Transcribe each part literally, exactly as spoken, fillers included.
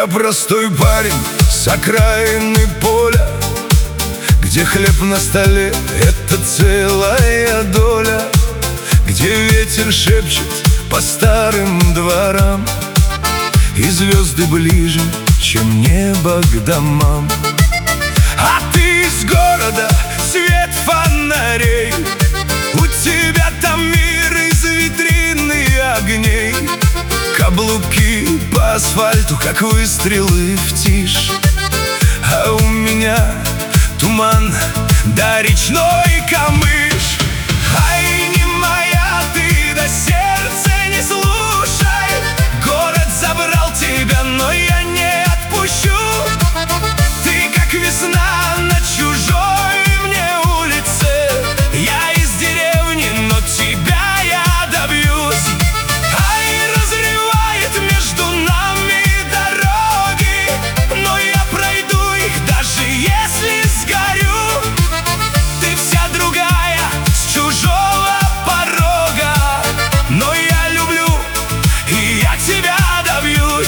Я простой парень с окраины поля, где хлеб на столе — это целая доля, где ветер шепчет по старым дворам, и звезды ближе, чем небо к домам. А ты из города, свет фонарей, у тебя там мир из витрины огней. Каблуки по асфальту, как выстрелы в тишь, а у меня туман да речной камыш. Ай, не моя ты, да сердце не слушай, город забрал тебя, но я не отпущу. Ты как весна на чужой мне улице, я из деревни, но тебя я добьюсь. Ай, разрывает между нами дороги, но я пройду их, даже если сгорю. Ты вся другая, с чужого порога, но я люблю, и я тебя добьюсь.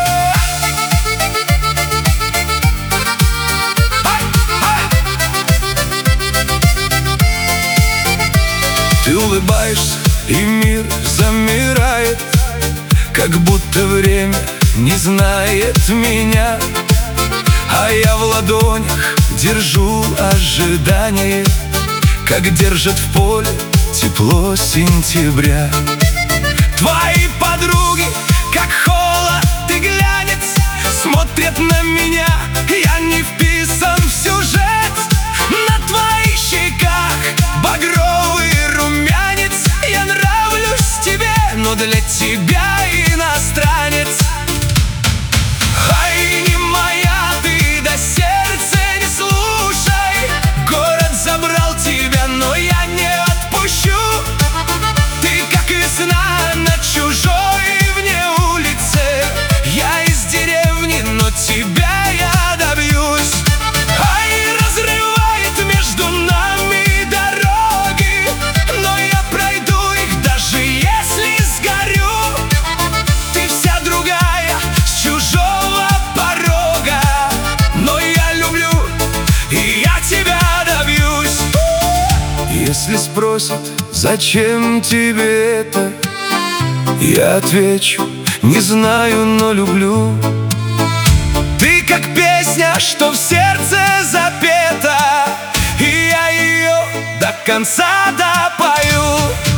Ты улыбаешься, и мир замирает, как будто время не знает меня. А я в ладонях держу ожидание, как держит в поле тепло сентября. Твои подруги, как холод и глянец, смотрят на меня, я не вписан в сюжет. На твоих щеках багровый румянец, я нравлюсь тебе, но для тебя иностранец. Ай, не моя ты, да сердце не слушай, город забрал тебя, но я не отпущу. Ты как весна на чужой мне улице, я из деревни, но тебя я добьюсь. Ай, разрывает между нами дороги, но я пройду их, даже если сгорю. Ты вся другая, с чужого порога, но я люблю, и я тебя добьюсь. Если спросят, зачем тебе это, я отвечу, не знаю, но люблю. Ты как песня, что в сердце запета, и я ее до конца допою.